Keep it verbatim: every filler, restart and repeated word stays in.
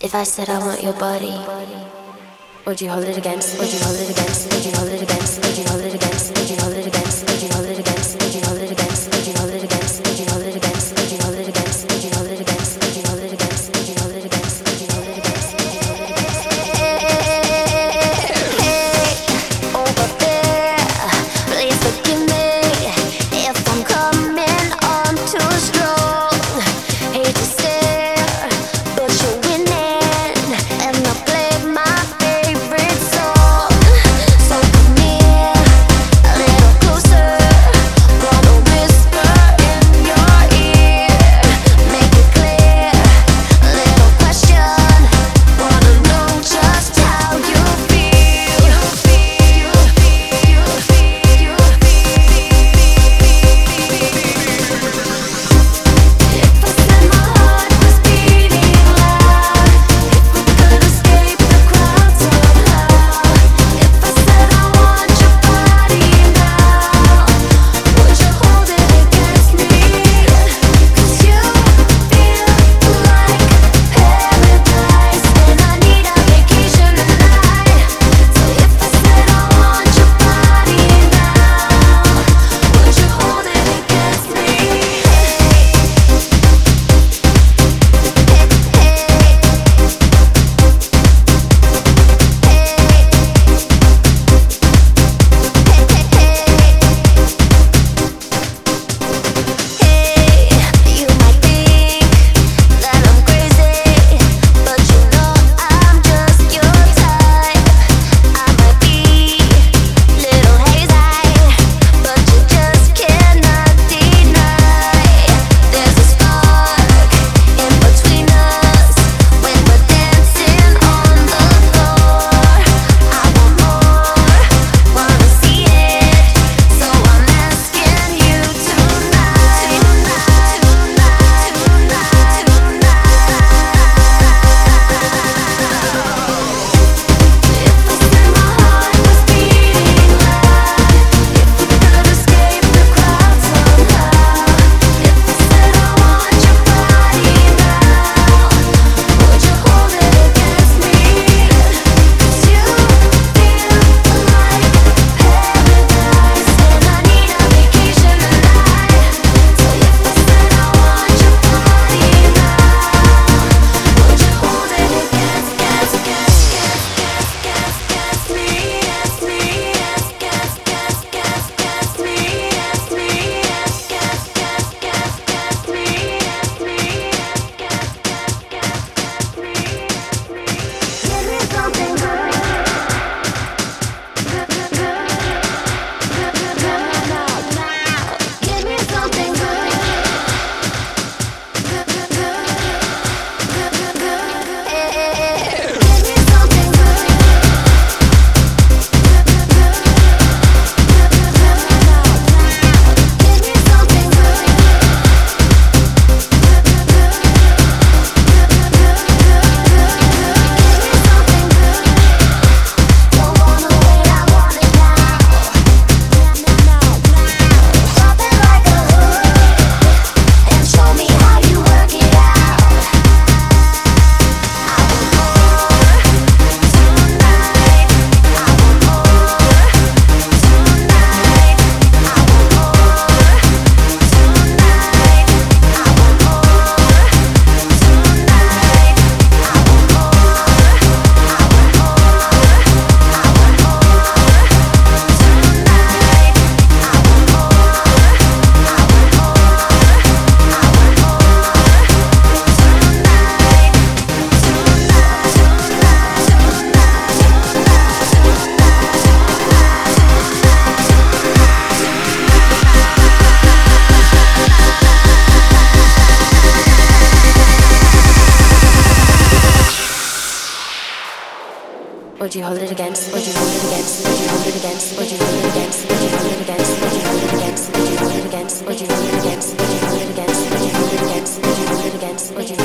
If I said I want your body, would you hold it against? Would you hold it against? Would you hold it against? Would you hold it against? Would you hold it against? Would you hold it against? Would you hold it against? Would you hold it against? Would you hold it against? Would you hold it against? Would you hold it against? Would you hold it against? Would you hold it against? Would you hold it against? Would you hold it against? Hey, over there, please forgive me if I'm coming on too strong. Hate to stare, but you're winning, and I play my favorite song. So come here, a little closer, wanna whisper in your ear, make it clear, little question, wanna know just how you feel. You feel, you feel, you feel, you If I said my heart was beating loud, if we could escape the crowd somehow, if I said I want your body now, would you hold it against me? 'Cause you feel like paradise, and I need a vacation tonight. So if I said I want your body now, would you hold it against me? Hey, you might think that I'm crazy, but you know I'm just your type. I might be little hazy, but you just cannot deny. There's a spark in between us when we're dancing on the floor. I want more, wanna see it, so I'm asking you tonight, tonight, tonight, tonight, tonight. If I said my heart was beating loud, if we could escape the crowd somehow, if I said I want your body now, would you hold it against me? 'Cause you feel like paradise, and I need a vacation tonight. So if I said I want your body now, would you hold it against, against, against, against, against me, against me, against, against, against, against me, against me, against, against, against, against me, against me, against, against, against me. Give me something good, good, good, good, good, good, good, now, now. Give me something good, good, good, good, good, good, good. Give me something good, good, good, good, good, good, good, now, now. Give me something good, good, good, good, good, good, good, good, good. Give me something good, good, good, good, good. Don't wanna wait, I want it now, now, now, now. Drop it like a hook and show me how you work it out. I want more tonight. I want more tonight. I want more tonight. I want more tonight. I want more. I want more. I want more tonight. I want more. I want Would you hold it against? Would you hold it against? Would you hold it against? Would you hold it against? Would you hold it against? Would you hold it against? Would you hold it against? Would you hold it against? Would you hold it against? Would you hold it against? Would you hold it against? Would you